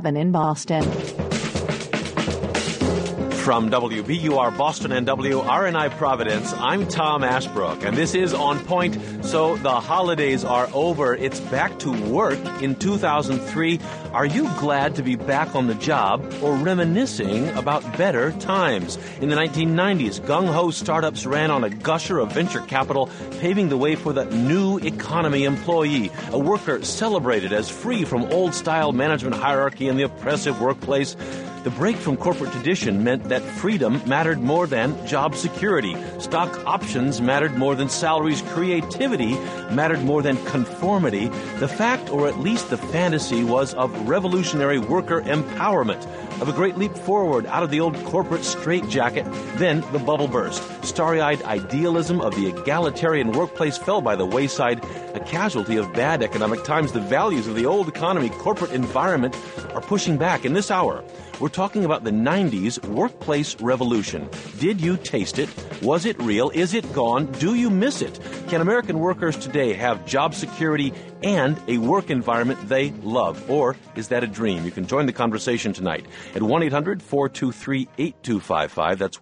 in Boston. From WBUR Boston and WRNI Providence, I'm Tom Ashbrook, and this is On Point. So the holidays are over. It's back to work in 2003. Are you glad to be back on the job or reminiscing about better times? In the 1990s, gung-ho startups ran on a gusher of venture capital, paving the way for the new economy employee, a worker celebrated as free from old-style management hierarchy and the oppressive workplace. The break from corporate tradition meant that freedom mattered more than job security. Stock options mattered more than salaries. Creativity mattered more than conformity. The fact, or at least the fantasy, was of revolutionary worker empowerment, of a great leap forward out of the old corporate straitjacket. Then the bubble burst. Starry-eyed idealism of the egalitarian workplace fell by the wayside, a casualty of bad economic times. The values of the old economy, corporate environment are pushing back. In this hour, we're talking about the 90s workplace revolution. Did you taste it? Was it real? Is it gone? Do you miss it? Can American workers today have job security and a work environment they love? Or is that a dream? You can join the conversation tonight at 1-800-423-8255. That's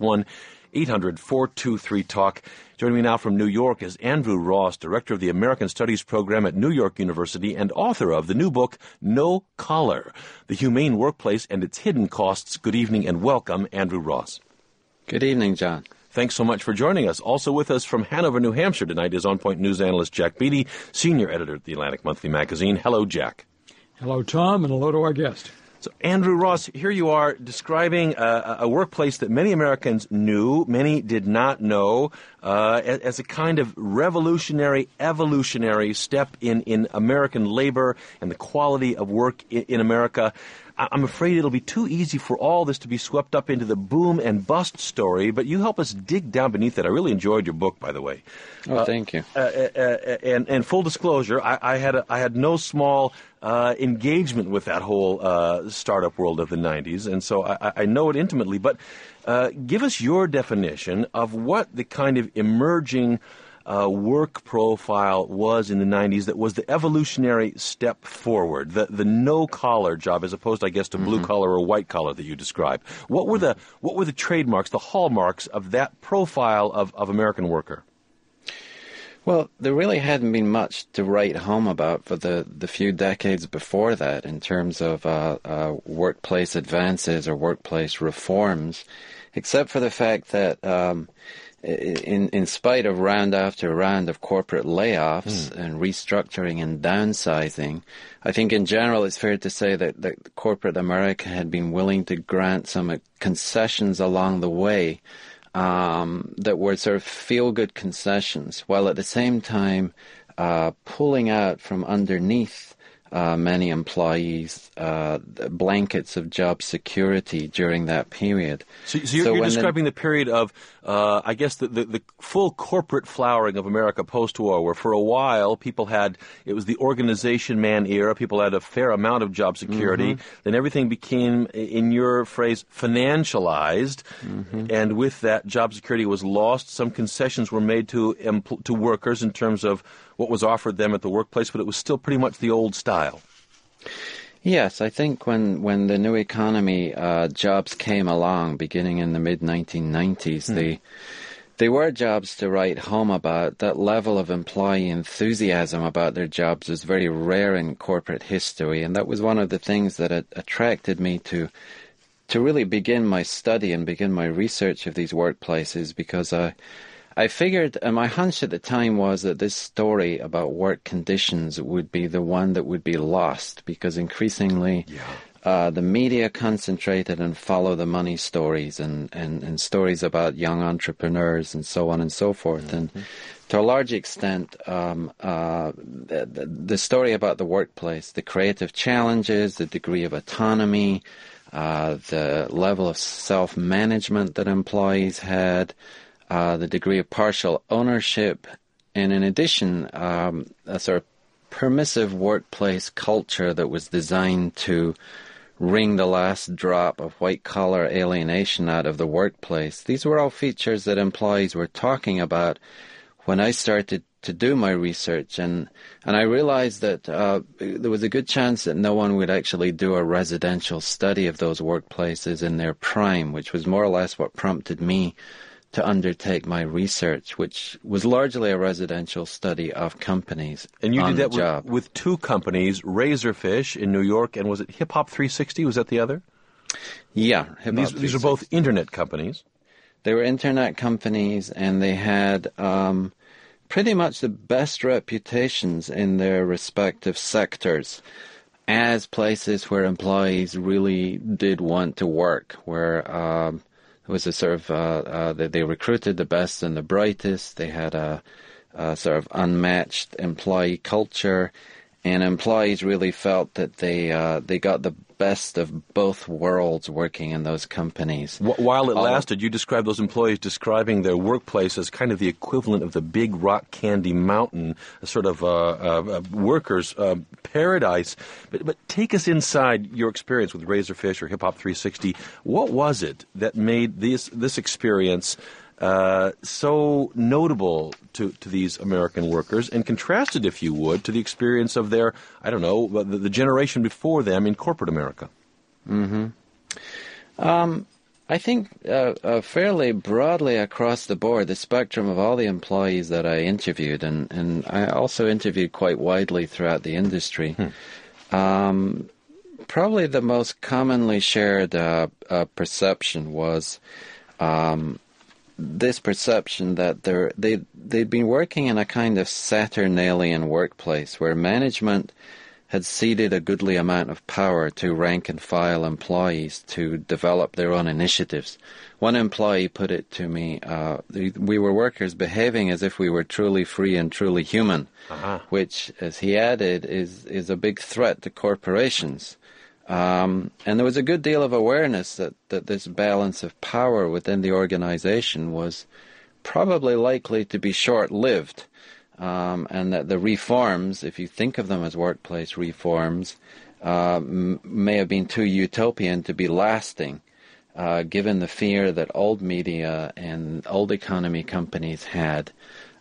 1-800-423-TALK. Joining me now from New York is Andrew Ross, Director of the American Studies Program at New York University and author of the new book, No Collar, The Humane Workplace and Its Hidden Costs. Good evening and welcome, Andrew Ross. Good evening, John. Thanks so much for joining us. Also with us from Hanover, New Hampshire tonight is On Point News analyst Jack Beatty, Senior Editor at the Atlantic Monthly Magazine. Hello, Jack. Hello, Tom, and hello to our guest. So, Andrew Ross, here you are describing a workplace that many Americans knew, many did not know, as a kind of revolutionary, evolutionary step in American labor and the quality of work in America. I'm afraid it'll be too easy for all this to be swept up into the boom and bust story, but you help us dig down beneath it. I really enjoyed your book, by the way. Oh, thank you. And full disclosure, I had no small engagement with that whole startup world of the 90s, and so I know it intimately. But give us your definition of what the kind of emerging work profile was in the 90s that was the evolutionary step forward, the no-collar job as opposed, I guess, to blue-collar or white-collar that you described. What were the trademarks, the hallmarks of that profile of American worker? Well, there really hadn't been much to write home about for the few decades before that in terms of workplace advances or workplace reforms, except for the fact that in spite of round after round of corporate layoffs and restructuring and downsizing, I think in general it's fair to say that corporate America had been willing to grant some concessions along the way that were sort of feel-good concessions, while at the same time pulling out from underneath many employees blankets of job security during that period. So you're describing the period of, I guess, the full corporate flowering of America post-war, where for a while it was the organization man era, people had a fair amount of job security, then everything became, in your phrase, financialized, and with that, job security was lost. Some concessions were made to workers in terms of what was offered them at the workplace, but it was still pretty much the old style. Yes, I think when the new economy jobs came along, beginning in the mid-1990s, they were jobs to write home about. That level of employee enthusiasm about their jobs was very rare in corporate history, and that was one of the things that attracted me to really begin my study and begin my research of these workplaces, because I figured, and my hunch at the time was that this story about work conditions would be the one that would be lost, because increasingly the media concentrated on follow-the-money stories and stories about young entrepreneurs and so on and so forth. And to a large extent, the story about the workplace, the creative challenges, the degree of autonomy, the level of self-management that employees had, the degree of partial ownership, and in addition, a sort of permissive workplace culture that was designed to wring the last drop of white-collar alienation out of the workplace. These were all features that employees were talking about when I started to do my research, and I realized that there was a good chance that no one would actually do a residential study of those workplaces in their prime, which was more or less what prompted me to undertake my research, which was largely a residential study of companies. And you on did the that job. with two companies, Razorfish in New York, and was it Hip Hop 360? Was that the other? Yeah. And these are both internet companies. They were internet companies, and they had pretty much the best reputations in their respective sectors as places where employees really did want to work, where it was a sort of, they recruited the best and the brightest. They had a sort of unmatched employee culture, and employees really felt that they got the best of both worlds working in those companies. While it lasted, you described those employees describing their workplace as kind of the equivalent of the big rock candy mountain, a sort of workers' paradise. But take us inside your experience with Razorfish or Hip Hop 360. What was it that made this experience so notable to these American workers, and contrasted, if you would, to the experience of their, I don't know, the generation before them in corporate America? Mm-hmm. I think fairly broadly across the board, the spectrum of all the employees that I interviewed, and I also interviewed quite widely throughout the industry, probably the most commonly shared perception was this perception that they'd been working in a kind of Saturnalian workplace where management had ceded a goodly amount of power to rank-and-file employees to develop their own initiatives. One employee put it to me, we were workers behaving as if we were truly free and truly human, which, as he added, is a big threat to corporations. And there was a good deal of awareness that this balance of power within the organization was probably likely to be short-lived, and that the reforms, if you think of them as workplace reforms, may have been too utopian to be lasting, given the fear that old media and old economy companies had.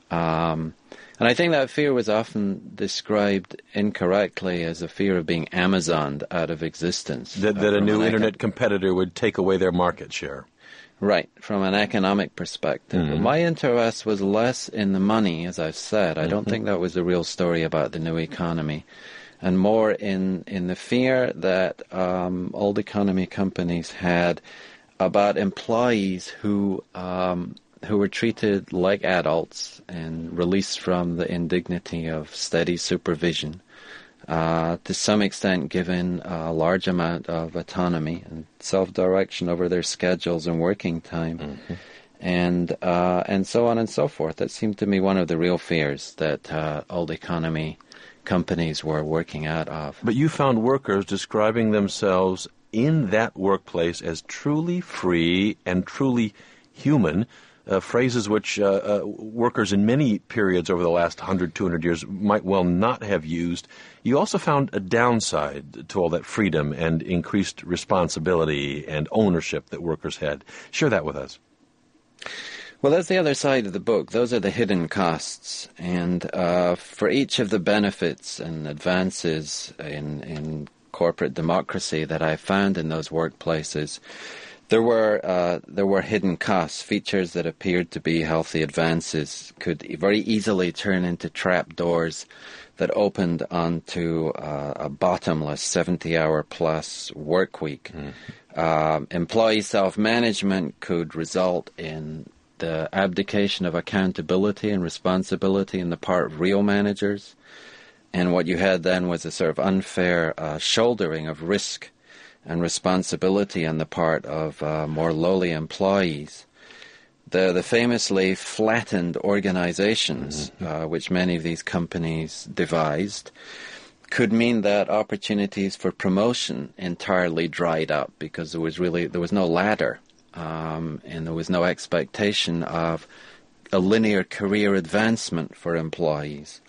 And I think that fear was often described incorrectly as a fear of being Amazoned out of existence. That a new internet competitor would take away their market share. Right, from an economic perspective. Mm-hmm. My interest was less in the money, as I've said. I don't think that was the real story about the new economy, and more in the fear that old economy companies had about employees who were treated like adults and released from the indignity of steady supervision, to some extent given a large amount of autonomy and self-direction over their schedules and working time, and so on and so forth. That seemed to me one of the real fears that old economy companies were working out of. But you found workers describing themselves in that workplace as truly free and truly human, phrases which workers in many periods over the last 100, 200 years might well not have used. You also found a downside to all that freedom and increased responsibility and ownership that workers had. Share that with us. Well, that's the other side of the book. Those are the hidden costs. And for each of the benefits and advances in corporate democracy that I found in those workplaces, there were hidden costs. Features that appeared to be healthy advances could very easily turn into trapdoors that opened onto a bottomless 70-hour-plus work week. Employee self-management could result in the abdication of accountability and responsibility on the part of real managers. And what you had then was a sort of unfair shouldering of risk and responsibility on the part of more lowly employees. The famously flattened organizations, which many of these companies devised, could mean that opportunities for promotion entirely dried up because there was no ladder, and there was no expectation of a linear career advancement for employees.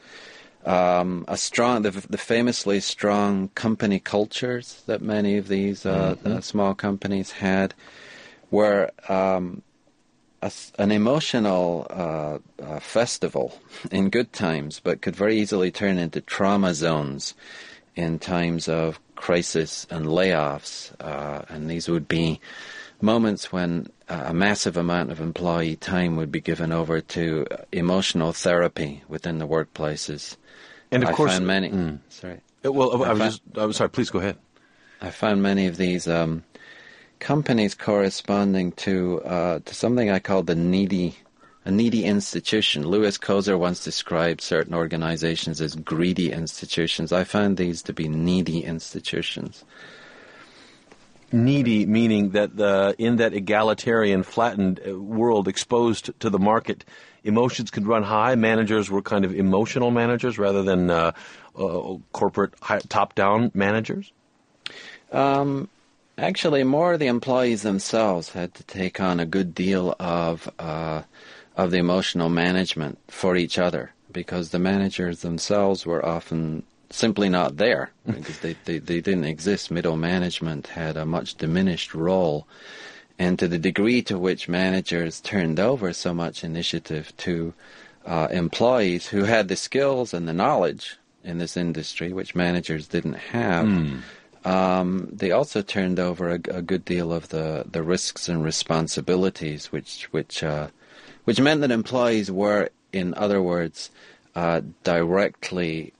The famously strong company cultures that many of these small companies had were an emotional festival in good times, but could very easily turn into trauma zones in times of crisis and layoffs. And these would be moments when a massive amount of employee time would be given over to emotional therapy within the workplaces. And of course, I found many. Sorry. Well, I'm sorry. Please go ahead. I found many of these companies corresponding to something I call a needy institution. Louis Kozer once described certain organizations as greedy institutions. I found these to be needy institutions. Needy, meaning that in that egalitarian, flattened world exposed to the market, emotions could run high. Managers were kind of emotional managers rather than corporate top-down managers? Actually, more the employees themselves had to take on a good deal of the emotional management for each other, because the managers themselves were often simply not there, because they didn't exist. Middle management had a much diminished role, and to the degree to which managers turned over so much initiative to employees who had the skills and the knowledge in this industry, which managers didn't have, they also turned over a good deal of the risks and responsibilities, which meant that employees were, in other words, directly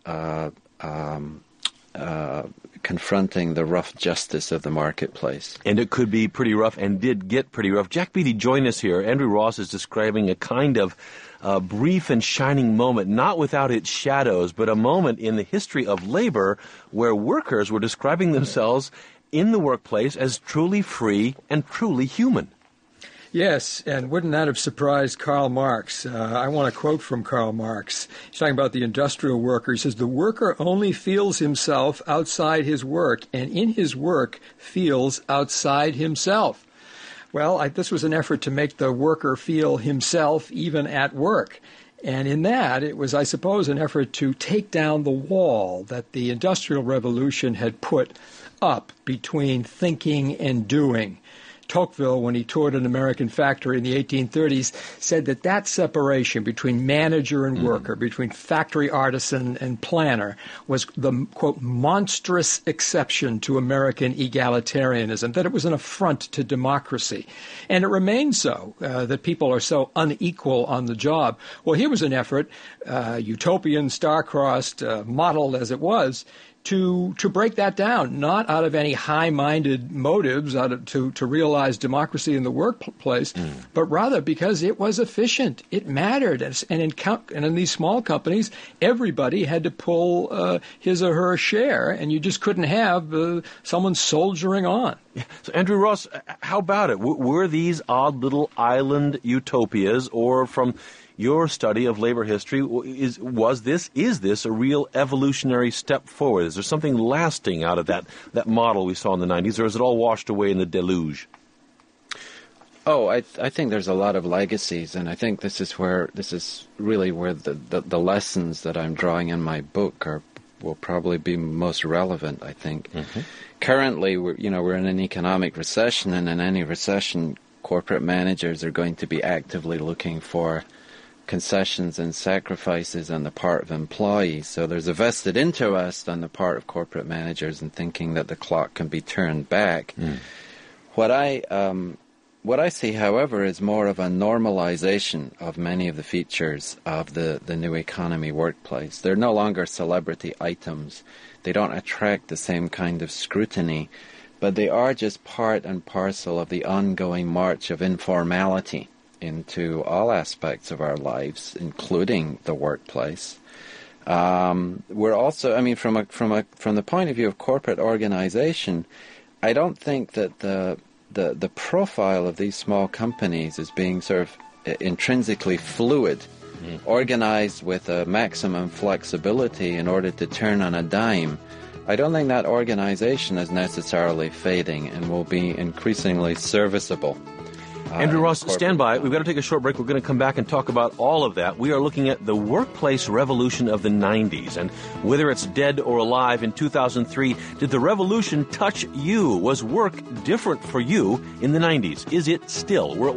confronting the rough justice of the marketplace. And it could be pretty rough, and did get pretty rough. Jack Beatty, join us here. Andrew Ross is describing a kind of brief and shining moment, not without its shadows, but a moment in the history of labor where workers were describing themselves in the workplace as truly free and truly human. Yes, and wouldn't that have surprised Karl Marx? I want to quote from Karl Marx. He's talking about the industrial worker. He says, "The worker only feels himself outside his work, and in his work feels outside himself." Well, this was an effort to make the worker feel himself even at work. And in that, it was, I suppose, an effort to take down the wall that the Industrial Revolution had put up between thinking and doing. Tocqueville, when he toured an American factory in the 1830s, said that separation between manager and worker, between factory artisan and planner, was the, quote, monstrous exception to American egalitarianism, that it was an affront to democracy. And it remains so, that people are so unequal on the job. Well, here was an effort, utopian, star-crossed, modeled as it was, to break that down, not out of any high-minded motives, to realize democracy in the workplace, but rather because it was efficient. It mattered. And in these small companies, everybody had to pull his or her share, and you just couldn't have someone soldiering on. So, Andrew Ross, how about it? Were these odd little island utopias, or from your study of labor history, is this a real evolutionary step forward? Is there something lasting out of that model we saw in the 90s, or is it all washed away in the deluge? Oh, I think there's a lot of legacies, and I think this is really where the lessons that I'm drawing in my book will probably be most relevant, I think. Currently, we're in an economic recession, and in any recession, corporate managers are going to be actively looking for concessions and sacrifices on the part of employees. So there's a vested interest on the part of corporate managers in thinking that the clock can be turned back. What I see, however, is more of a normalization of many of the features of the new economy workplace. They're no longer celebrity items. They don't attract the same kind of scrutiny, but they are just part and parcel of the ongoing march of informality into all aspects of our lives, including the workplace. We're also, from the point of view of corporate organization, I don't think that the profile of these small companies is being sort of intrinsically fluid, organized with a maximum flexibility in order to turn on a dime. I don't think that organization is necessarily fading and will be increasingly serviceable. Andrew Ross, stand by. We've got to take a short break. We're going to come back and talk about all of that. We are looking at the workplace revolution of the 90s and whether it's dead or alive in 2003. Did the revolution touch you? Was work different for you in the 90s? Is it still? We're at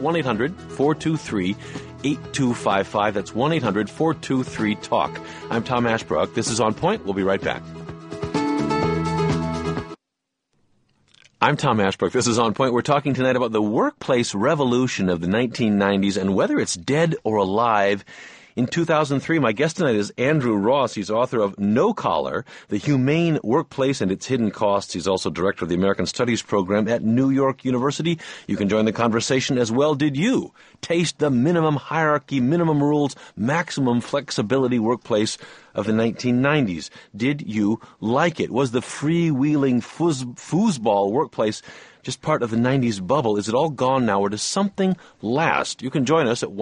1-800-423-8255. That's 1-800-423-TALK. I'm Tom Ashbrook. This is On Point. We'll be right back. I'm Tom Ashbrook. This is On Point. We're talking tonight about the workplace revolution of the 1990s and whether it's dead or alive in 2003. My guest tonight is Andrew Ross. He's author of No Collar, The Humane Workplace and Its Hidden Costs. He's also director of the American Studies program at New York University. You can join the conversation as well. Did you taste the minimum hierarchy, minimum rules, maximum flexibility workplace of the 1990s? Did you like it? Was the freewheeling foosball workplace just part of the 90s bubble? Is it all gone now, or does something last? You can join us at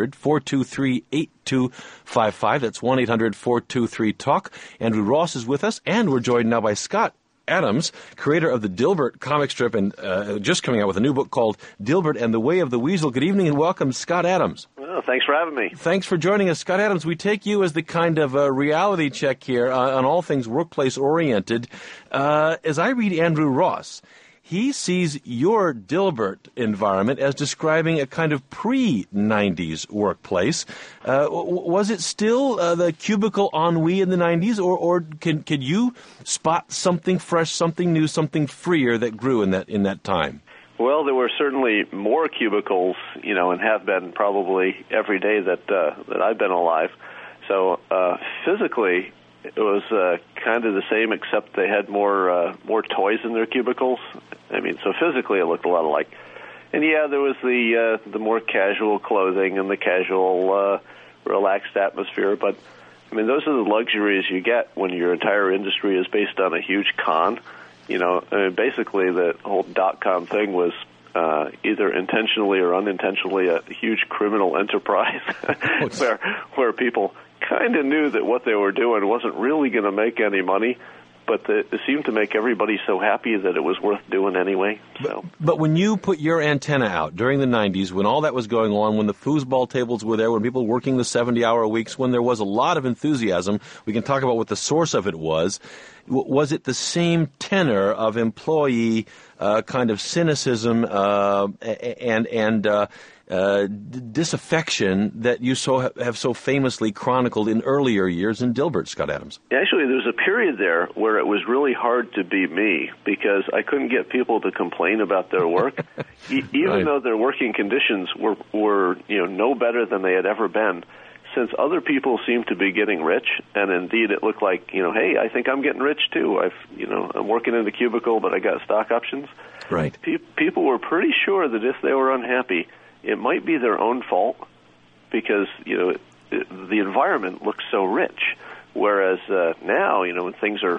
1-800-423-8255. That's 1-800-423-TALK. Andrew Ross is with us, and we're joined now by Scott Adams, creator of the Dilbert comic strip, and just coming out with a new book called Dilbert and the Way of the Weasel. Good evening and welcome, Scott Adams. Well, thanks for having me. Thanks for joining us, Scott Adams. We take you as the kind of reality check here on all things workplace-oriented. As I read Andrew Ross, he sees your Dilbert environment as describing a kind of pre-90s workplace. Was it still the cubicle ennui in the 90s, or could you spot something fresh, something new, something freer that grew in that time? Well, there were certainly more cubicles, and have been probably every day that I've been alive. So physically, it was kind of the same, except they had more toys in their cubicles. I mean, so physically it looked a lot alike. And yeah, there was the more casual clothing and the casual relaxed atmosphere. But I mean, those are the luxuries you get when your entire industry is based on a huge con. Basically the whole .com thing was either intentionally or unintentionally a huge criminal enterprise where people kind of knew that what they were doing wasn't really going to make any money, but it seemed to make everybody so happy that it was worth doing anyway. So. But when you put your antenna out during the 90s, when all that was going on, when the foosball tables were there, when people were working the 70-hour weeks, when there was a lot of enthusiasm, we can talk about what the source of it was. Was it the same tenor of employee kind of cynicism and disaffection that you have so famously chronicled in earlier years in Dilbert, Scott Adams? Actually, there was a period there where it was really hard to be me because I couldn't get people to complain about their work, even though their working conditions were no better than they had ever been. Since other people seemed to be getting rich, and indeed it looked like, hey, I think I'm getting rich too. I'm working in the cubicle, but I got stock options. Right. People were pretty sure that if they were unhappy, it might be their own fault because, the environment looks so rich. Whereas now, when things are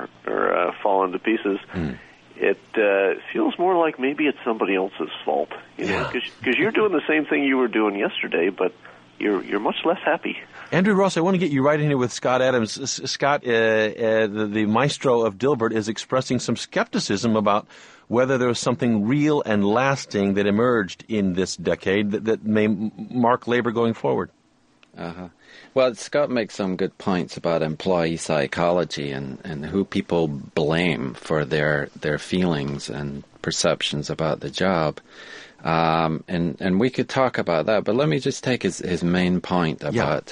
falling to pieces, it feels more like maybe it's somebody else's fault. Because you're doing the same thing you were doing yesterday, but you're much less happy. Andrew Ross, I want to get you right in here with Scott Adams. Scott, the maestro of Dilbert, is expressing some skepticism about whether there was something real and lasting that emerged in this decade that may mark labor going forward. Well, Scott makes some good points about employee psychology and who people blame for their feelings and perceptions about the job. And we could talk about that, but let me just take his main point about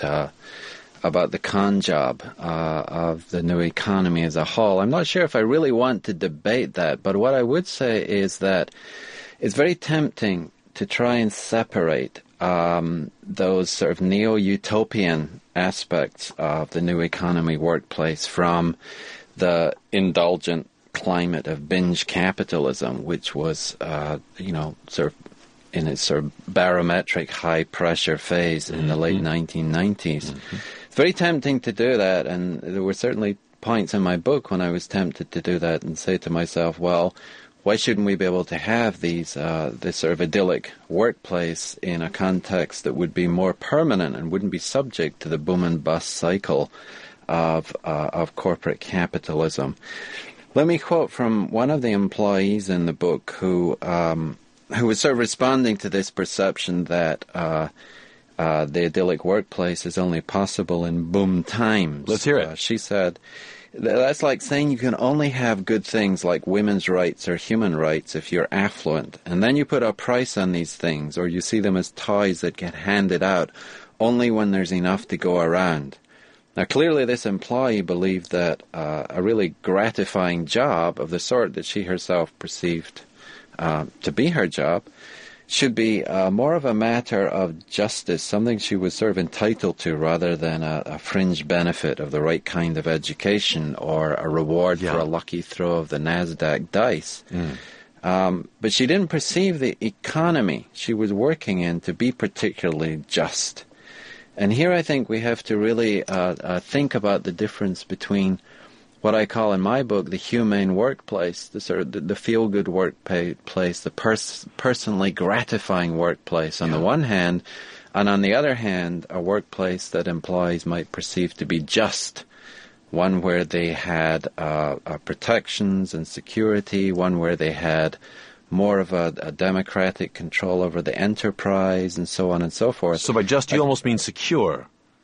the con job of the new economy as a whole. I'm not sure if I really want to debate that, but what I would say is that it's very tempting to try and separate those sort of neo-utopian aspects of the new economy workplace from the indulgent climate of binge capitalism, which was, sort of in its sort of barometric high-pressure phase in the late 1990s. It's very tempting to do that, and there were certainly points in my book when I was tempted to do that and say to myself, well, why shouldn't we be able to have this sort of idyllic workplace in a context that would be more permanent and wouldn't be subject to the boom and bust cycle of corporate capitalism? Let me quote from one of the employees in the book who who was sort of responding to this perception that the idyllic workplace is only possible in boom times. Let's hear it. She said, that's like saying you can only have good things like women's rights or human rights if you're affluent, and then you put a price on these things, or you see them as toys that get handed out only when there's enough to go around. Now, clearly this employee believed that a really gratifying job of the sort that she herself perceived to be her job should be more of a matter of justice, something she was sort of entitled to rather than a fringe benefit of the right kind of education or a reward for a lucky throw of the NASDAQ dice. But she didn't perceive the economy she was working in to be particularly just. And here I think we have to really think about the difference between what I call in my book the humane workplace, the sort of the feel-good workplace, the personally gratifying workplace on the one hand, and on the other hand, a workplace that employees might perceive to be just, one where they had protections and security, one where they had more of a democratic control over the enterprise, and so on and so forth. So by just, you almost mean secure.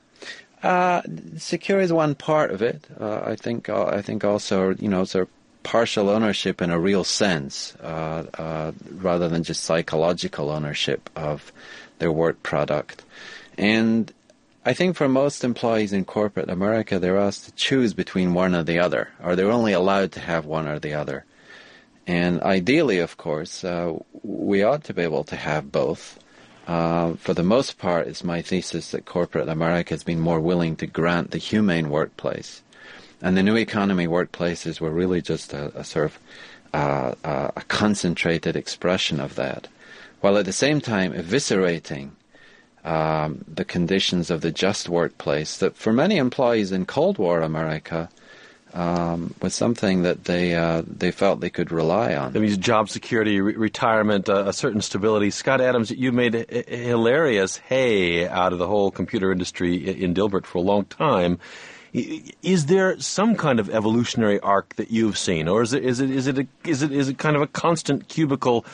Secure is one part of it. I think also, sort of partial ownership in a real sense, rather than just psychological ownership of their work product. And I think for most employees in corporate America, they're asked to choose between one or the other, or they're only allowed to have one or the other. And ideally, of course, we ought to be able to have both. For the most part, it's my thesis that corporate America has been more willing to grant the humane workplace. And the new economy workplaces were really just a sort of a concentrated expression of that, while at the same time eviscerating the conditions of the just workplace that for many employees in Cold War America was something that they felt they could rely on. That means job security, retirement, a certain stability. Scott Adams, you made hilarious hay out of the whole computer industry in Dilbert for a long time. Is there some kind of evolutionary arc that you've seen, or is it kind of a constant cubicle,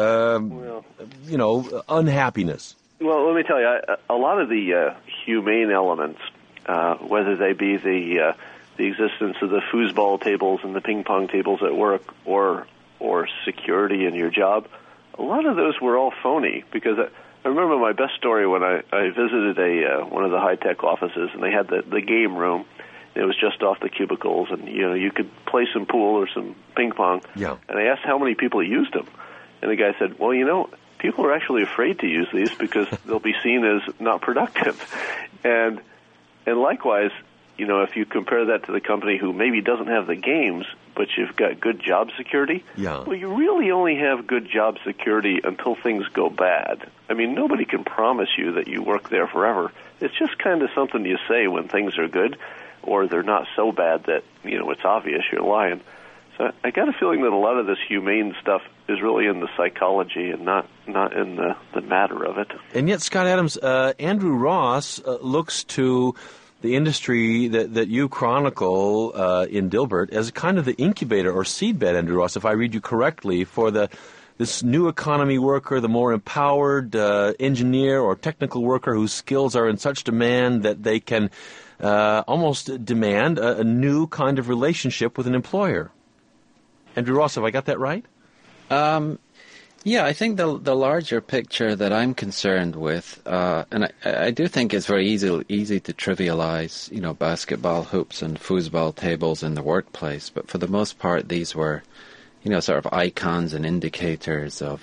unhappiness? Well, let me tell you, a lot of the humane elements, whether they be the existence of the foosball tables and the ping pong tables at work, or security in your job, a lot of those were all phony. Because I remember my best story when I visited one of the high tech offices, and they had the game room. It was just off the cubicles, and you could play some pool or some ping pong. Yeah. And I asked how many people used them, and the guy said, "Well, people are actually afraid to use these because they'll be seen as not productive." And likewise, if you compare that to the company who maybe doesn't have the games, but you've got good job security, well, you really only have good job security until things go bad. I mean, nobody can promise you that you work there forever. It's just kind of something you say when things are good, or they're not so bad that, it's obvious you're lying. So I got a feeling that a lot of this humane stuff is really in the psychology and not in the matter of it. And yet, Scott Adams, Andrew Ross looks to the industry that you chronicle in Dilbert as kind of the incubator or seedbed, Andrew Ross, if I read you correctly, for this new economy worker, the more empowered engineer or technical worker whose skills are in such demand that they can almost demand a new kind of relationship with an employer. Andrew Ross, have I got that right? Yeah, I think the larger picture that I'm concerned with, and I do think it's very easy to trivialize, basketball hoops and foosball tables in the workplace, but for the most part, these were, sort of icons and indicators of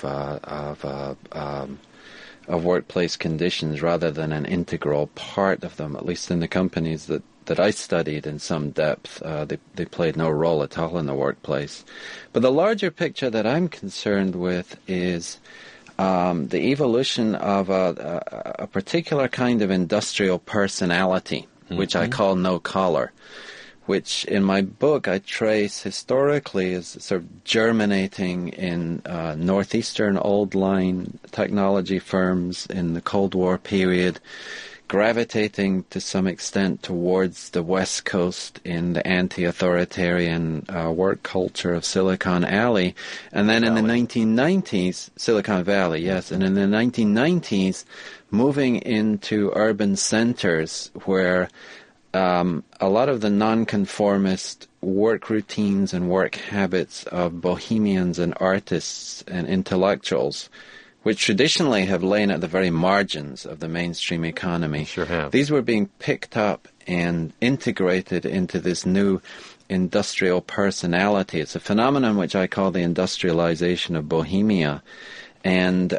workplace conditions rather than an integral part of them, at least in the companies that I studied in some depth. They played no role at all in the workplace. But the larger picture that I'm concerned with is the evolution of a particular kind of industrial personality, which I call no-collar, which in my book I trace historically as sort of germinating in northeastern old line technology firms in the Cold War period, gravitating to some extent towards the West Coast in the anti-authoritarian work culture of Silicon Alley. And then in the 1990s, Silicon Valley, yes, and in the 1990s, moving into urban centers where a lot of the nonconformist work routines and work habits of bohemians and artists and intellectuals, which traditionally have lain at the very margins of the mainstream economy. Sure have. These were being picked up and integrated into this new industrial personality. It's a phenomenon which I call the industrialization of Bohemia. And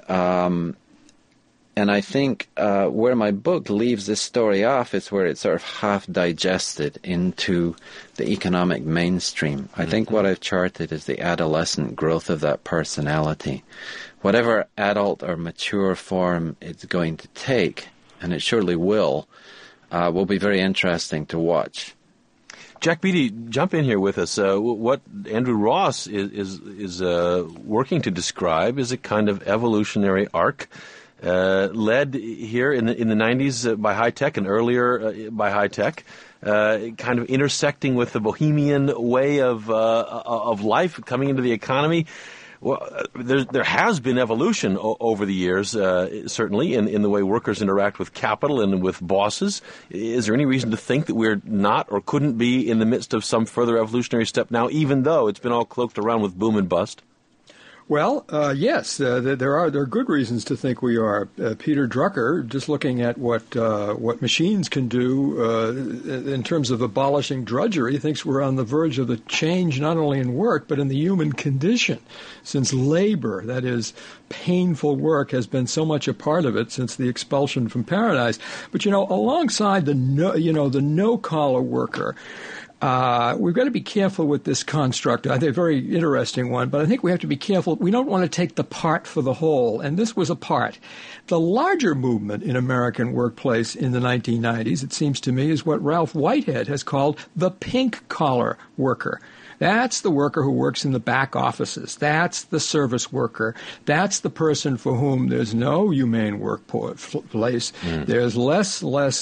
I think where my book leaves this story off is where it's sort of half digested into the economic mainstream. I think what I've charted is the adolescent growth of that personality. Whatever adult or mature form it's going to take, and it surely will be very interesting to watch. Jack Beatty, jump in here with us. What Andrew Ross is working to describe is a kind of evolutionary arc led here in the 90s by high tech and earlier by high tech, kind of intersecting with the bohemian way of life coming into the economy. Well, there has been evolution over the years, certainly, in the way workers interact with capital and with bosses. Is there any reason to think that we're not or couldn't be in the midst of some further evolutionary step now, even though it's been all cloaked around with boom and bust? Well, yes, there are good reasons to think we are. Peter Drucker, just looking at what machines can do in terms of abolishing drudgery, thinks we're on the verge of the change not only in work but in the human condition, since labor, that is, painful work, has been so much a part of it since the expulsion from paradise. But alongside the no-collar worker. We've got to be careful with this construct. I think a very interesting one, but I think we have to be careful. We don't want to take the part for the whole, and this was a part. The larger movement in American workplace in the 1990s, it seems to me, is what Ralph Whitehead has called the pink-collar worker. That's the worker who works in the back offices. That's the service worker. That's the person for whom there's no humane workplace. There's less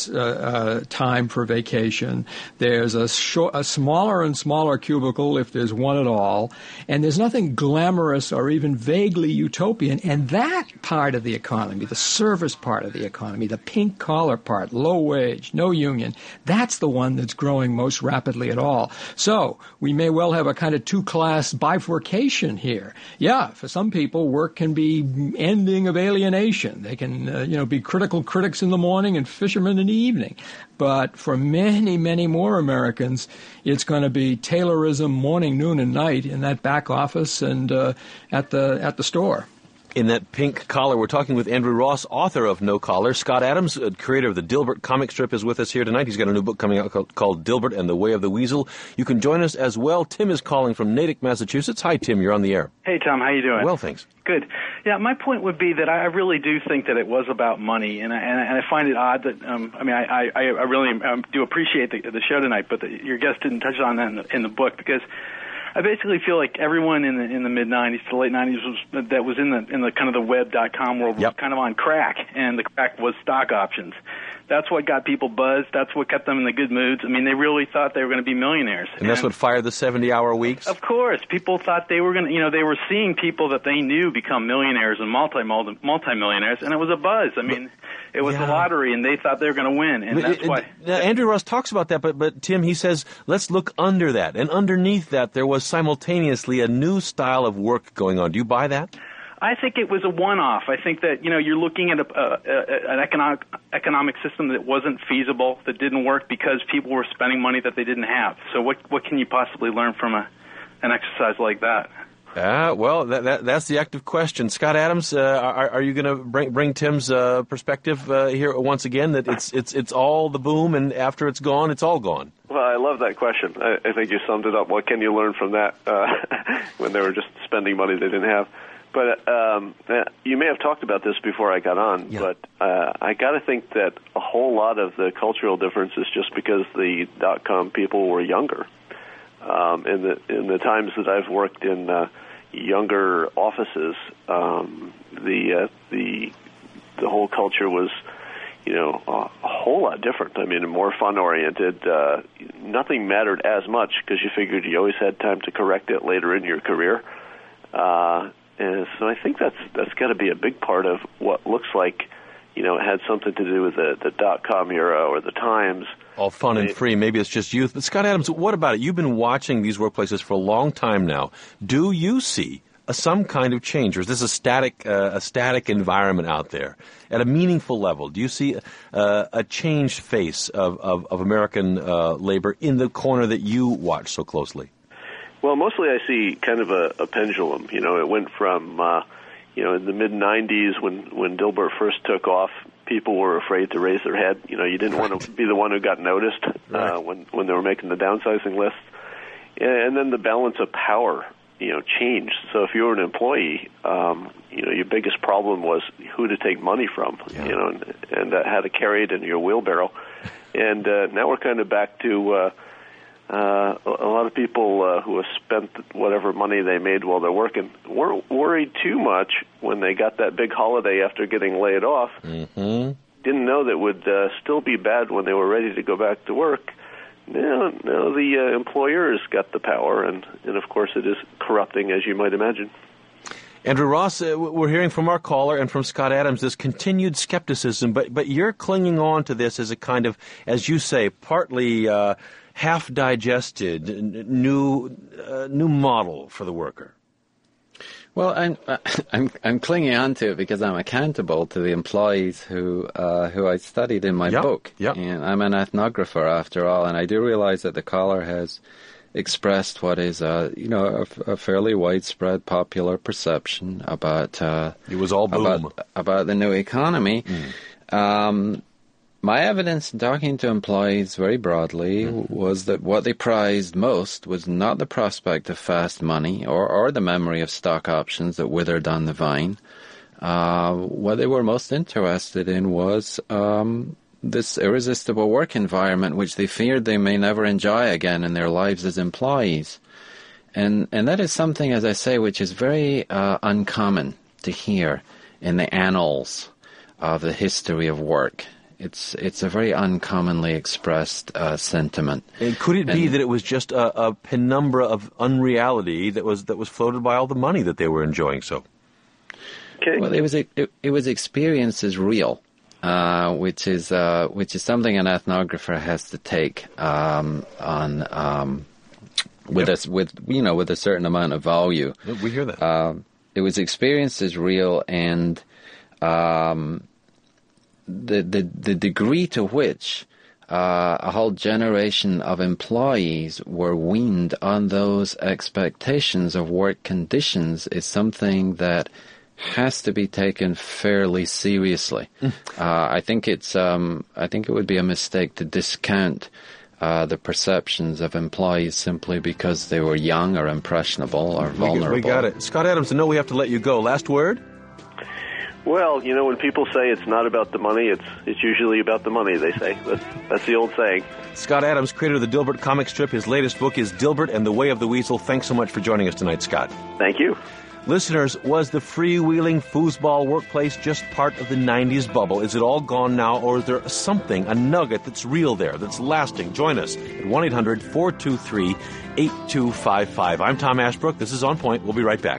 time for vacation. There's a smaller and smaller cubicle, if there's one at all. And there's nothing glamorous or even vaguely utopian. And that part of the economy, the service part of the economy, the pink-collar part, low wage, no union, that's the one that's growing most rapidly at all. So we may well have a kind of two-class bifurcation here. Yeah, for some people, work can be ending of alienation. They can, be critical critics in the morning and fishermen in the evening. But for many, many more Americans, it's going to be Taylorism morning, noon, and night in that back office and at the store. In that pink collar, we're talking with Andrew Ross, author of No Collar. Scott Adams, creator of the Dilbert comic strip, is with us here tonight. He's got a new book coming out called Dilbert and the Way of the Weasel. You can join us as well. Tim is calling from Natick, Massachusetts. Hi, Tim. You're on the air. Hey, Tom. How you doing? Well, thanks. Good. Yeah, my point would be that I really do think that it was about money, and I find it odd that I really do appreciate the show tonight, but your guest didn't touch on that in the book, because I basically feel like everyone in the mid '90s to late '90s that was in the kind of the web.com world was kind of on crack, and the crack was stock options. That's what got people buzzed. That's what kept them in the good moods. I mean, they really thought they were going to be millionaires. And that's what fired the 70-hour weeks? Of course. People thought they were going to, they were seeing people that they knew become millionaires and multimillionaires, and it was a buzz. I mean, it was the lottery, and they thought they were going to win, and that's why. Andrew Ross talks about that, but Tim, he says, let's look under that. And underneath that, there was simultaneously a new style of work going on. Do you buy that? I think it was a one-off. I think that, you're looking at an economic system that wasn't feasible, that didn't work because people were spending money that they didn't have. So what can you possibly learn from an exercise like that? Well, that's the active question. Scott Adams, are you going to bring Tim's perspective here once again, that it's all the boom, and after it's gone, it's all gone? Well, I love that question. I think you summed it up. What can you learn from that when they were just spending money they didn't have? But you may have talked about this before I got on, but I got to think that a whole lot of the cultural difference is just because the dot-com people were younger. In the times that I've worked in younger offices, the whole culture was, a whole lot different. I mean, more fun-oriented. Nothing mattered as much because you figured you always had time to correct it later in your career. And so I think that's got to be a big part of what looks like, it had something to do with the dot-com era or the Times. All fun and free. Maybe it's just youth. But Scott Adams, what about it? You've been watching these workplaces for a long time now. Do you see some kind of change, or is this a static environment out there at a meaningful level? Do you see a changed face of American labor in the corner that you watch so closely? Well, mostly I see kind of a pendulum. It went from, in the mid-'90s when Dilbert first took off, people were afraid to raise their head. You didn't want to be the one who got noticed when they were making the downsizing list. And then the balance of power, changed. So if you were an employee, your biggest problem was who to take money from, and how to carry it in your wheelbarrow. And now we're kind of back to a lot of people who have spent whatever money they made while they're working weren't worried too much when they got that big holiday after getting laid off. Mm-hmm. Didn't know that would still be bad when they were ready to go back to work. Now the employers got the power, and of course it is corrupting, as you might imagine. Andrew Ross, we're hearing from our caller and from Scott Adams this continued skepticism, but you're clinging on to this as a kind of, as you say, partly half-digested new model for the worker. Well, I'm clinging on to it because I'm accountable to the employees who I studied in my book. Yep. And I'm an ethnographer after all, and I do realize that the caller has expressed what is a fairly widespread popular perception about it was all boom about the new economy. My evidence in talking to employees very broadly was that what they prized most was not the prospect of fast money or the memory of stock options that withered on the vine. What they were most interested in was this irresistible work environment which they feared they may never enjoy again in their lives as employees. And that is something, as I say, which is very uncommon to hear in the annals of the history of work. It's a very uncommonly expressed sentiment. And could it be that it was just a penumbra of unreality that was floated by all the money that they were enjoying? So, okay. Well, it was experienced as real, which is something an ethnographer has to take with a certain amount of value. We hear that. It was experienced as real, and the degree to which a whole generation of employees were weaned on those expectations of work conditions is something that has to be taken fairly seriously. I think it would be a mistake to discount the perceptions of employees simply because they were young or impressionable or vulnerable. We got it. Scott Adams, I know we have to let you go. Last word? Well, when people say it's not about the money, it's usually about the money, they say. That's the old saying. Scott Adams, creator of the Dilbert comic strip. His latest book is Dilbert and the Way of the Weasel. Thanks so much for joining us tonight, Scott. Thank you. Listeners, was the freewheeling foosball workplace just part of the 90s bubble? Is it all gone now, or is there something, a nugget that's real there, that's lasting? Join us at 1-800-423-8255. I'm Tom Ashbrook. This is On Point. We'll be right back.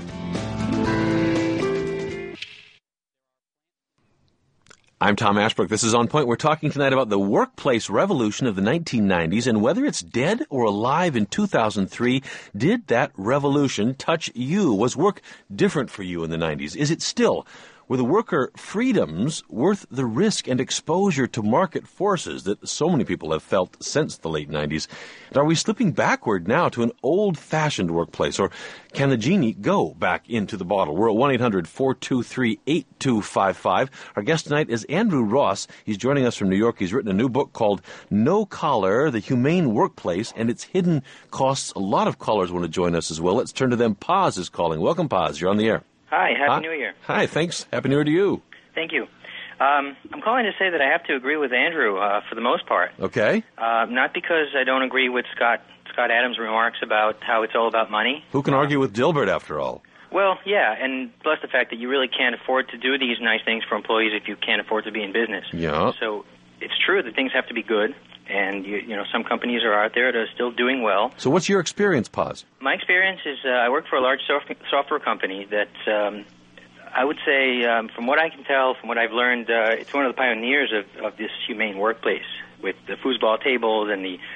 I'm Tom Ashbrook. This is On Point. We're talking tonight about the workplace revolution of the 1990s and whether it's dead or alive in 2003. Did that revolution touch you? Was work different for you in the 90s? Is it still? Were the worker freedoms worth the risk and exposure to market forces that so many people have felt since the late 90s? And are we slipping backward now to an old-fashioned workplace, or can the genie go back into the bottle? We're at 1-800-423-8255. Our guest tonight is Andrew Ross. He's joining us from New York. He's written a new book called No Collar, The Humane Workplace, and its hidden costs. A lot of callers want to join us as well. Let's turn to them. Paz is calling. Welcome, Paz. You're on the air. Hi, Happy New Year. Hi, thanks. Happy New Year to you. Thank you. I'm calling to say that I have to agree with Andrew for the most part. Okay. Not because I don't agree with Scott Adams' remarks about how it's all about money. Who can argue with Dilbert, after all? Well, yeah, and plus the fact that you really can't afford to do these nice things for employees if you can't afford to be in business. Yeah. So it's true that things have to be good, and some companies are out there that are still doing well. So what's your experience, Paz? My experience is I work for a large software company that I would say, from what I can tell, from what I've learned, it's one of the pioneers of this humane workplace with the foosball tables and the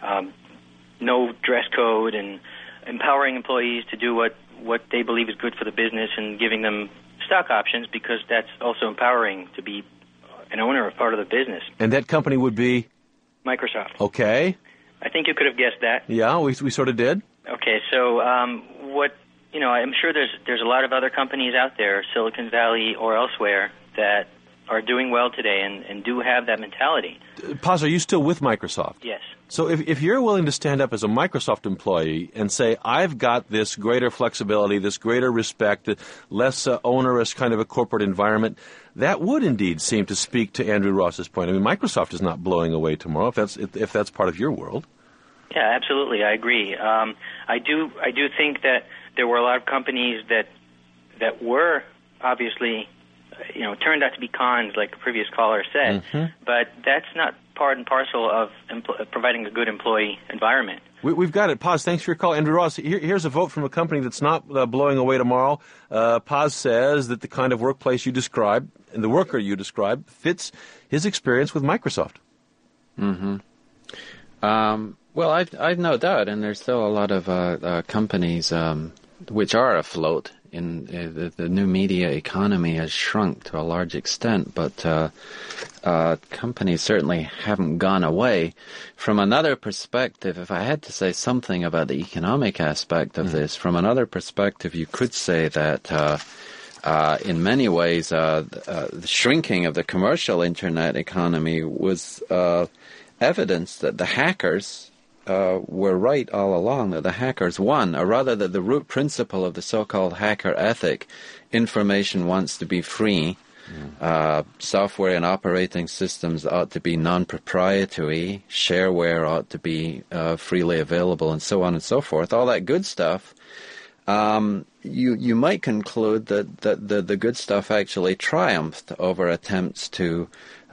no dress code and empowering employees to do what they believe is good for the business and giving them stock options, because that's also empowering to be an owner of part of the business. And that company would be? Microsoft. Okay. I think you could have guessed that. Yeah, we sort of did. Okay, so I'm sure there's a lot of other companies out there, Silicon Valley or elsewhere, that are doing well today and do have that mentality. Paz, are you still with Microsoft? Yes. So if you're willing to stand up as a Microsoft employee and say, I've got this greater flexibility, this greater respect, less onerous kind of a corporate environment, that would indeed seem to speak to Andrew Ross's point. I mean, Microsoft is not blowing away tomorrow, if that's part of your world. Yeah, absolutely. I agree. I do think that there were a lot of companies that were obviously, turned out to be cons, like the previous caller said. Mm-hmm. But that's not part and parcel of providing a good employee environment. We've got it. Paz, thanks for your call. Andrew Ross, here's a vote from a company that's not blowing away tomorrow. Paz says that the kind of workplace you described and the worker you described fits his experience with Microsoft. Mm-hmm. Well, I've no doubt, and there's still a lot of companies which are afloat. In the new media economy has shrunk to a large extent, but companies certainly haven't gone away. From another perspective, if I had to say something about the economic aspect of this, from another perspective, you could say that in many ways the shrinking of the commercial internet economy was evidence that the hackers were right all along, that the hackers won, or rather that the root principle of the so-called hacker ethic, information wants to be free, software and operating systems ought to be non-proprietary, shareware ought to be freely available, and so on and so forth, all that good stuff. You might conclude that the good stuff actually triumphed over attempts to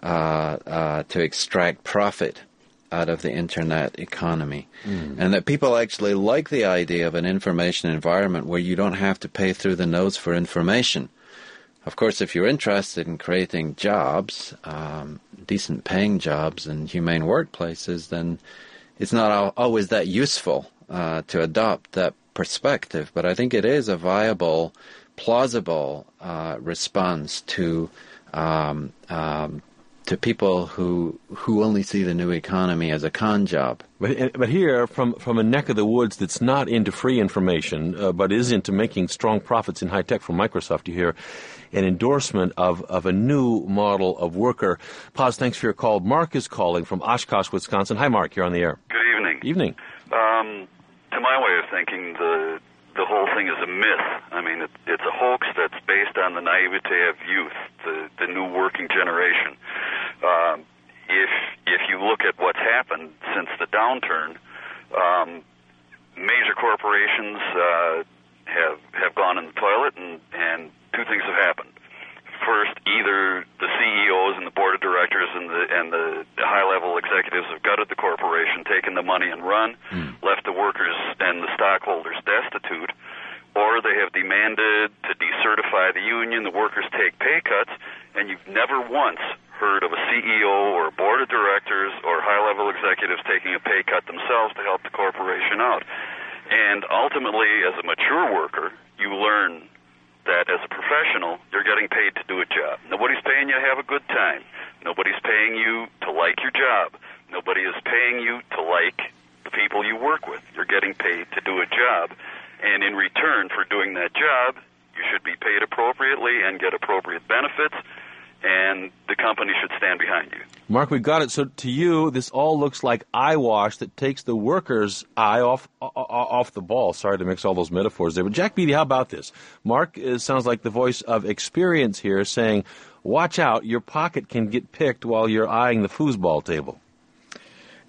extract profit out of the internet economy, and that people actually like the idea of an information environment where you don't have to pay through the nose for information. Of course, if you're interested in creating jobs, decent paying jobs in humane workplaces, then it's not always that useful to adopt that perspective. But I think it is a viable, plausible response to people who only see the new economy as a con job. But here, from a neck of the woods that's not into free information, but is into making strong profits in high tech from Microsoft, you hear an endorsement of a new model of worker. Paz, thanks for your call. Mark is calling from Oshkosh, Wisconsin. Hi, Mark. You're on the air. Good evening. Evening. To my way of thinking, the whole thing is a myth. I mean, it's a hoax that's based on the naivete of youth, the new working generation. If you look at what's happened since the downturn, major corporations have gone in the toilet, and two things have happened. First, either the CEOs and the board of directors and the high-level executives have gutted the corporation, taken the money and run, left the workers and the stockholders destitute, or they have demanded to decertify the union, the workers take pay cuts, and you've never once heard of a CEO or a board of directors or high-level executives taking a pay cut themselves to help the corporation out. And ultimately, as a mature worker, you learn that as a professional, you're getting paid to do a job. Nobody's paying you to have a good time. Nobody's paying you to like your job. Nobody is paying you to like the people you work with. You're getting paid to do a job. And in return for doing that job, you should be paid appropriately and get appropriate benefits, and the company should stand behind you. Mark, we've got it. So to you, this all looks like eyewash that takes the worker's eye off the ball. Sorry to mix all those metaphors there. But Jack Beatty, how about this? Mark sounds like the voice of experience here saying, watch out, your pocket can get picked while you're eyeing the foosball table.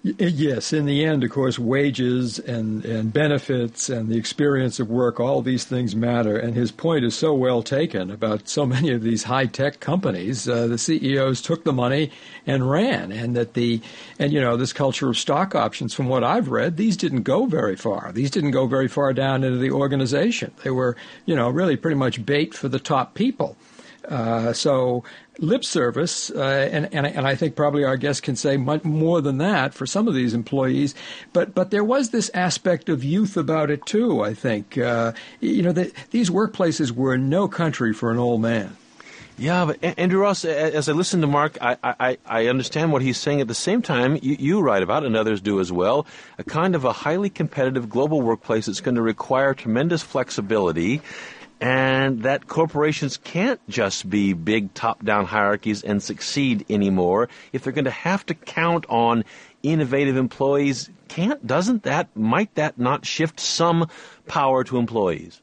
Yes, in the end, of course, wages and benefits and the experience of work, all these things matter. And his point is so well taken about so many of these high-tech companies. The CEOs took the money and ran, and this culture of stock options, from what I've read, these didn't go very far. These didn't go very far down into the organization. They were, really pretty much bait for the top people. So lip service, and I think probably our guest can say much more than that for some of these employees, but there was this aspect of youth about it too, I think. These workplaces were no country for an old man. Yeah, but Andrew Ross, as I listen to Mark, I understand what he's saying. At the same time, you write about, and others do as well, a kind of a highly competitive global workplace that's going to require tremendous flexibility, and that corporations can't just be big top-down hierarchies and succeed anymore. If they're going to have to count on innovative employees, might that not shift some power to employees?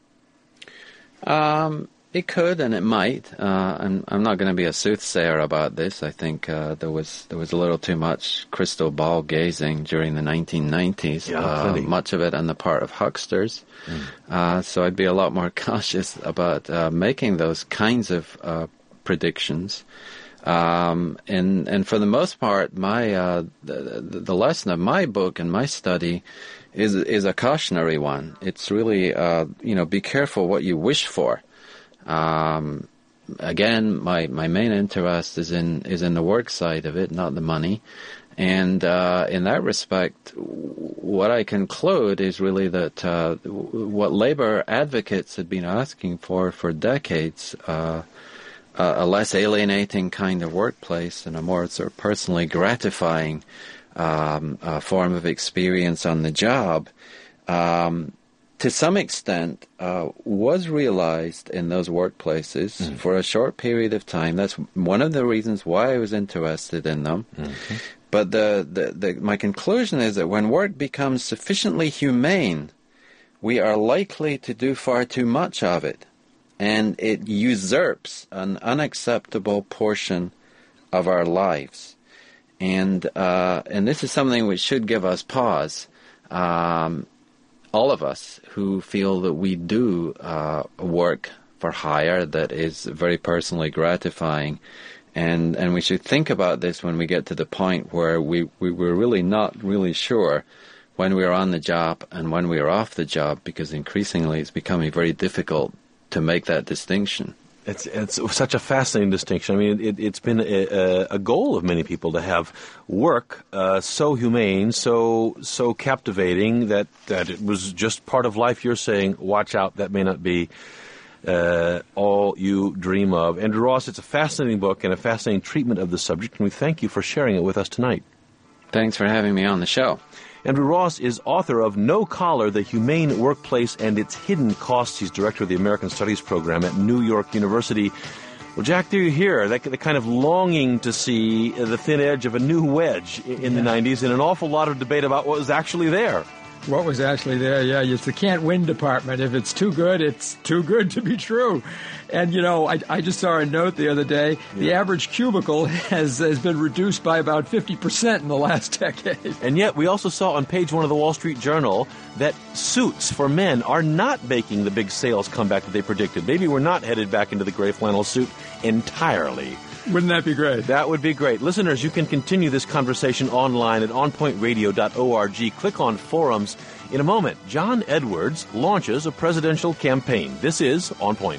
It could and it might. I'm not going to be a soothsayer about this. I think there was a little too much crystal ball gazing during the 1990s. Yeah, much of it on the part of hucksters. So I'd be a lot more cautious about making those kinds of predictions. And for the most part, my the lesson of my book and my study is a cautionary one. It's really be careful what you wish for. Again, my main interest is in the work side of it, not the money. And in that respect, what I conclude is really that what labor advocates had been asking for decades, a less alienating kind of workplace and a more sort of personally gratifying form of experience on the job, to some extent, was realized in those workplaces for a short period of time. That's one of the reasons why I was interested in them. Mm-hmm. But my conclusion is that when work becomes sufficiently humane, we are likely to do far too much of it, and it usurps an unacceptable portion of our lives. And this is something which should give us pause. All of us who feel that we do work for hire that is very personally gratifying, and we should think about this when we get to the point where we're really not really sure when we are on the job and when we are off the job, because increasingly it's becoming very difficult to make that distinction. It's such a fascinating distinction. I mean, it's been a goal of many people to have work so humane, so captivating that it was just part of life. You're saying, watch out, that may not be all you dream of. Andrew Ross, it's a fascinating book and a fascinating treatment of the subject, and we thank you for sharing it with us tonight. Thanks for having me on the show. Andrew Ross is author of No Collar, The Humane Workplace and Its Hidden Costs. He's director of the American Studies program at New York University. Well, Jack, do you hear the kind of longing to see the thin edge of a new wedge in the 90s, and an awful lot of debate about what was actually there? What was actually there, yeah. It's the can't-win department. If it's too good, it's too good to be true. And, I just saw a note the other day. Yeah. The average cubicle has been reduced by about 50% in the last decade. And yet, we also saw on page 1 of the Wall Street Journal that suits for men are not making the big sales comeback that they predicted. Maybe we're not headed back into the gray flannel suit entirely. Wouldn't that be great? That would be great. Listeners, you can continue this conversation online at onpointradio.org. Click on forums. In a moment, John Edwards launches a presidential campaign. This is On Point.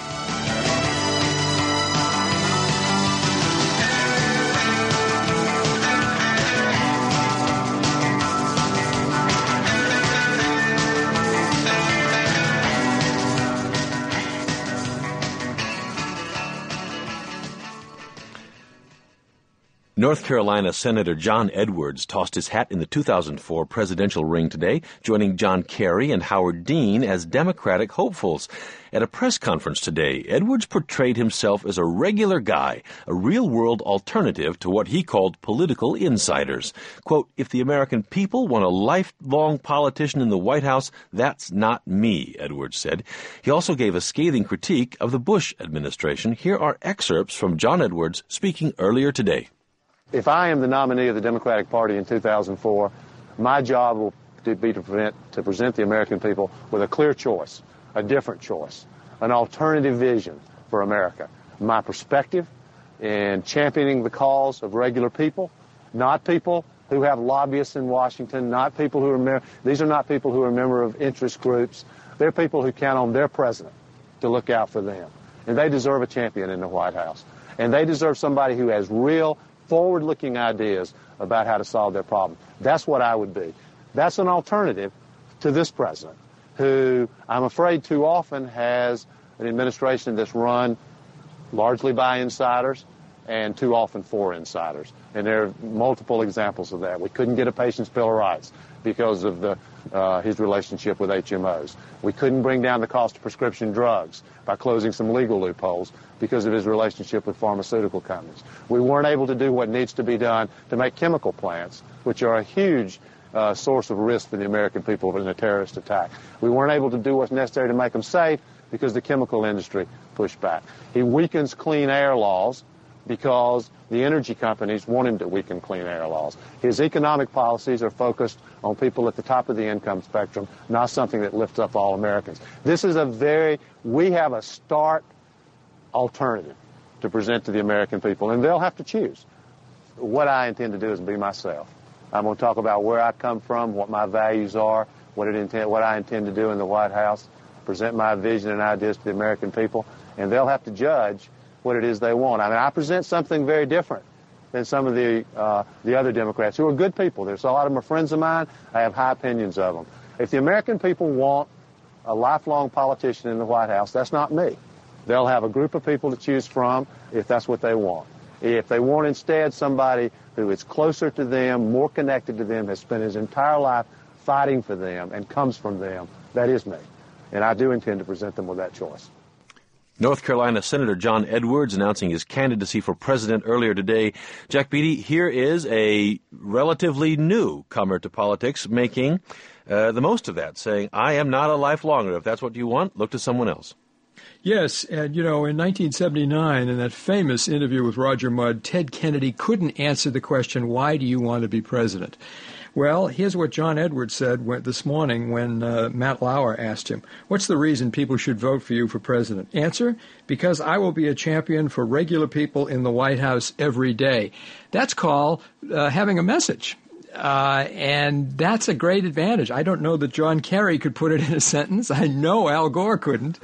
North Carolina Senator John Edwards tossed his hat in the 2004 presidential ring today, joining John Kerry and Howard Dean as Democratic hopefuls. At a press conference today, Edwards portrayed himself as a regular guy, a real-world alternative to what he called political insiders. Quote, "If the American people want a lifelong politician in the White House, that's not me," Edwards said. He also gave a scathing critique of the Bush administration. Here are excerpts from John Edwards speaking earlier today. If I am the nominee of the Democratic Party in 2004, my job will be to present the American people with a clear choice, a different choice, an alternative vision for America. My perspective in championing the cause of regular people, not people who have lobbyists in Washington, not people who are these are not people who are members of interest groups. They're people who count on their president to look out for them. And they deserve a champion in the White House. And they deserve somebody who has real forward-looking ideas about how to solve their problem. That's what I would be. That's an alternative to this president, who I'm afraid too often has an administration that's run largely by insiders and too often for insiders. And there are multiple examples of that. We couldn't get a patient's Bill of Rights because of his relationship with HMOs. We couldn't bring down the cost of prescription drugs by closing some legal loopholes because of his relationship with pharmaceutical companies. We weren't able to do what needs to be done to make chemical plants, which are a huge source of risk for the American people in a terrorist attack. We weren't able to do what's necessary to make them safe because the chemical industry pushed back. He weakens clean air laws because the energy companies want him to weaken clean air laws. His economic policies are focused on people at the top of the income spectrum, not something that lifts up all Americans. This is we have a stark alternative to present to the American people, and they'll have to choose. What I intend to do is be myself. I'm going to talk about where I come from, what my values are, what I intend to do in the White House, present my vision and ideas to the American people, and they'll have to judge what it is they want. I mean, I present something very different than some of the other Democrats who are good people. There's a lot of them are friends of mine. I have high opinions of them. If the American people want a lifelong politician in the White House, that's not me. They'll have a group of people to choose from if that's what they want. If they want instead somebody who is closer to them, more connected to them, has spent his entire life fighting for them and comes from them, that is me. And I do intend to present them with that choice. North Carolina Senator John Edwards announcing his candidacy for president earlier today. Jack Beatty, here is a relatively newcomer to politics making the most of that, saying, I am not a lifelonger. If that's what you want, look to someone else. Yes, and in 1979, in that famous interview with Roger Mudd, Ted Kennedy couldn't answer the question, why do you want to be president? Well, here's what John Edwards said this morning when Matt Lauer asked him, what's the reason people should vote for you for president? Answer, because I will be a champion for regular people in the White House every day. That's called having a message. And that's a great advantage. I don't know that John Kerry could put it in a sentence. I know Al Gore couldn't.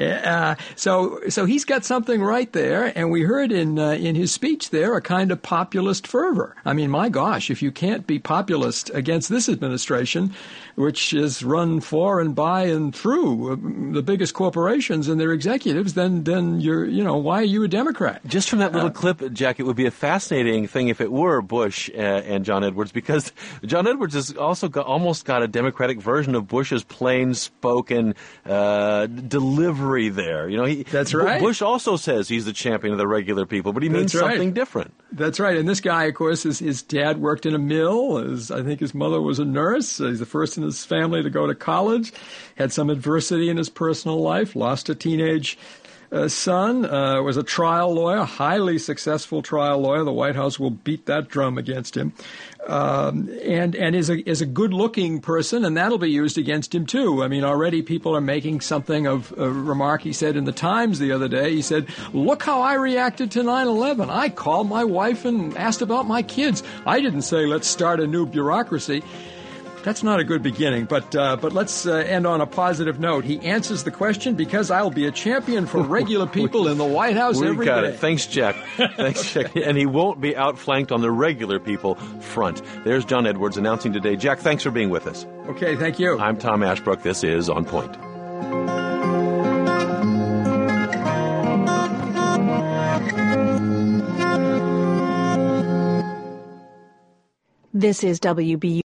So he's got something right there. And we heard in his speech there a kind of populist fervor. I mean, my gosh, if you can't be populist against this administration, which is run for and by and through the biggest corporations and their executives, then why are you a Democrat? Just from that little clip, Jack, it would be a fascinating thing if it were Bush and John Edwards, because John Edwards has also almost got a Democratic version of Bush's plain-spoken delivery there. That's right. Bush also says he's the champion of the regular people, but he means something different. That's right. And this guy, of course, his dad worked in a mill. I think his mother was a nurse. He's the first in his family to go to college. Had some adversity in his personal life. Lost a teenage son. Was a trial lawyer, highly successful trial lawyer. The White House will beat that drum against him. And is a good-looking person, and that'll be used against him, too. I mean, already people are making something of a remark he said in the Times the other day. He said, look how I reacted to 9/11. I called my wife and asked about my kids. I didn't say, let's start a new bureaucracy. That's not a good beginning, but let's end on a positive note. He answers the question, because I'll be a champion for regular people in the White House every day. We got it. Thanks, Jack. Thanks, Jack. And he won't be outflanked on the regular people front. There's John Edwards announcing today. Jack, thanks for being with us. Okay, thank you. I'm Tom Ashbrook. This is On Point. This is WBU.